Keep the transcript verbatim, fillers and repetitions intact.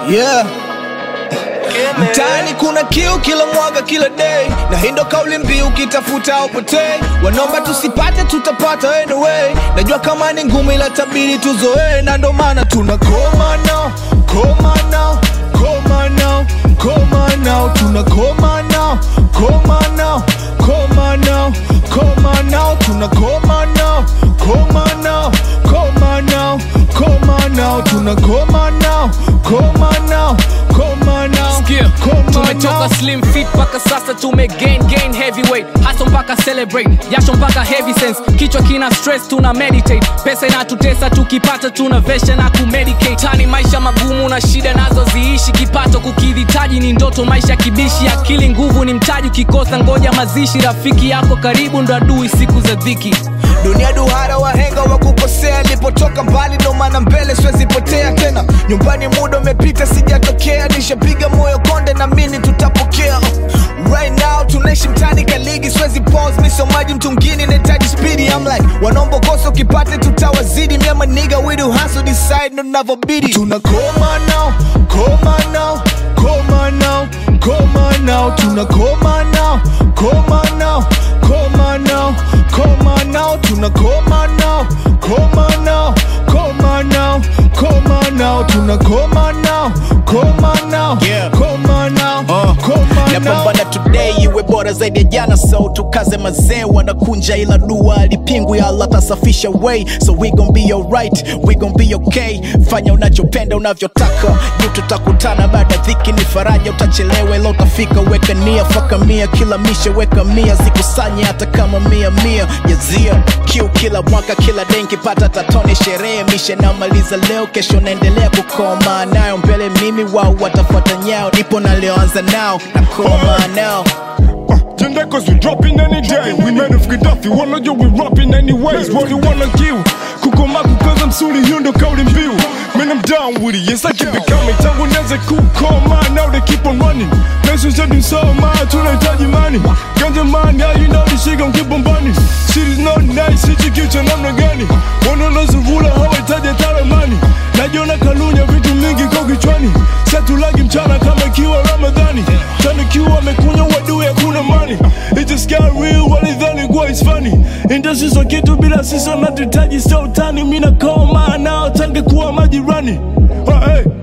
Yeah. Mtaani kuna kiu kila mwaga kila day, na hindo kauli mbiu kitafuta upotei. Wanaomba tusipate tutapata anyway. Najua kama ni ngumu ila tabiri tuzoe, na ndo maana tunakoma now, koma now, koma now, koma now, tunakoma now, koma now, koma now, koma now, tunakoma now, koma now, koma now, koma now, tunakoma now, koma now, koma now. Tumetoka slim fit paka sasa tume gain gain heavyweight, hustle mpaka celebrate, jasho mpaka heavy sense, kichwa kina stress tuna meditate, pesa inatutesa tukipata tuna vesha na kumedicate. Tani maisha magumu na shida nazo ziishi, kipato kukidhitaji ni ndoto, maisha kibishi, akili nguvu ni mtaji, ukikosa ngoja mazishi, rafiki yako karibu ndo adui siku za dhiki. Dunia duhara wahenga wa kukosea, lipotoka mbali ndo maana mbele siwezi potea tena. Nyumbani muda umepita sijatokea, nishapiga moyo konde na mini tutapokea. Right now tunaishi mtani kaligi, siwezi pause, miso maji mtungini nahitaji speedy. I'm like wanaomba kosa ukipate tutawazidi, me and my nigga we do hustle decide no navobidi. Tunakoma now, koma now, koma now, koma now, tunakoma now, koma now, koma now, koma now, tunakoma now, koma now, koma now, koma now, tunakoma now, koma now, yeah. Koma now, uh, koma now. Napambana today iwe bora zaidi ya jana, so tukaze mazee wanakunja ila dua alipingu ya Allah tasafisha way, so we gon be alright, we gon be okay. Fanya unachopenda unavyotaka, juu tutakutana baada dhiki ni faraja, utachelewa ila utafika, weka nia faka mia, kila mishe weka mia, zikusanye hata kama mia mia, yazia kiu kila mwaka kila denki pata tatone sherehe, mishe na maliza leo kesho naendelea kukoma nayo mbele mimi wao watafuata nyao, nipo na leo anza nao na koma nao. Gender cause we dropping any day. We made of Gaddafi, wanna do we rapping anyways. What you wanna kill? Kukomaku cause I'm suri hiyo kauli mbiu. Man I'm down with it, yes I keep it coming. Tangu neze kukoma, now they keep on running. Nation setting so mad, tunahitaji money. Ganja man, yeah you know this shit gon' keep on burning. Shit is not nice, shit you kicha namna gani. Wanaona zuvula hawahitaji tala money. Najiona kalunya vitu mingi kwa kichwani. Satulagi mchana kama ikiwa Ramadhani. Tani kiwa mekunya wadu ya kuna money. It just got real, walidhani kuwa it's funny. Industry so kitu bila sisi natutaji so tani. Mina koma nao tange kuwa majirani. Hey.